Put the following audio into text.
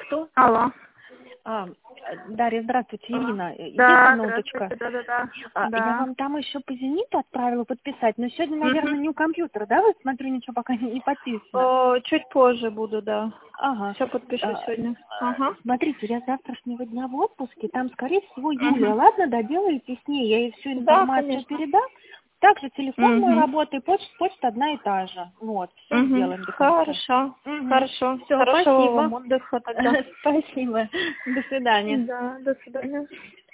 Кто? Алло. Дарья, здравствуйте, Ирина. Да, Есть минуточка? да. Я вам там еще по «Зениту» отправила подписать, но сегодня, наверное, не у компьютера, да? Вот смотрю, ничего пока не подписано. Чуть позже буду, да. Ага. Все подпишу сегодня. Ага. Смотрите, я с завтрашнего дня в отпуске, там, скорее всего, Юлия. Ладно, доделаете с ней, я ей всю информацию передам. Также телефон мой работает, почта одна и та же. Вот, все сделаем до конца. Хорошо. Хорошо. Все, Хорошего спасибо. вам отдыха тогда. Спасибо. До свидания. Да, до свидания.